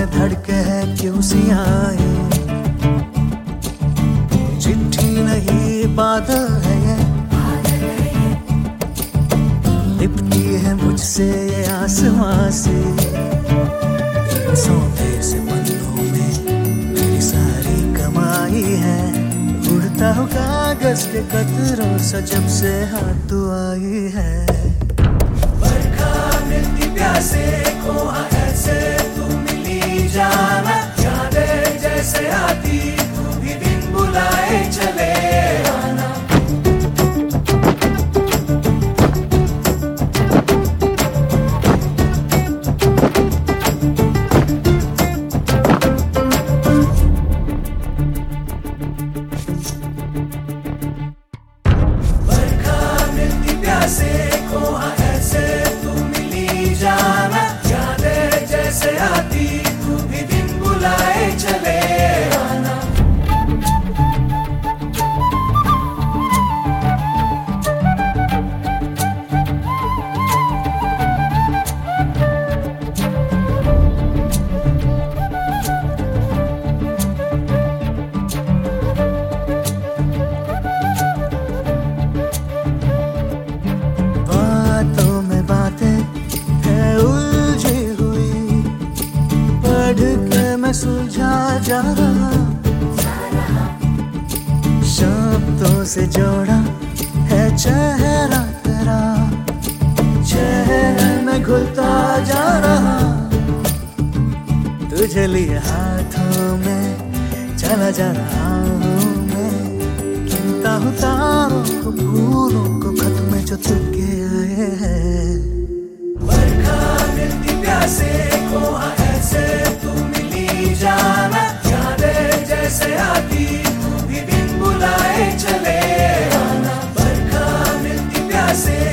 धड़के है क्यों सी आए, चिट्ठी नहीं बादल है ये, लिपटी है मुझसे ये आसमां से। सौदे से पन्नों में मेरी सारी कमाई है, उड़ता हूँ कागज के कतरों से जब से हाथ तू आई है। बरखा मिलती प्यासे को ऐसे तू मिली जाना, यादें जैसे आती तू भी बिन बुलाए चले आना। ऐसे को ऐसे तू मिली जाना, यादें जैसे आती तू भी बिन बुलाए चले आना। सुलझा जा रहा, शब्दों से जोड़ा है चेहरा तेरा, चेहरे में घुलता जा रहा। तुझे लिए हाथों में चला जा रहा हूँ मैं, गिनता हूँ तारों को फूलों को खत में जो तुझे आए हैं। बरखा मिलती प्यासे को ऐसे तू मिली जाना, यादें जैसे आती तू भी बिन बुलाए चले आना। बरखा मिलती प्यासे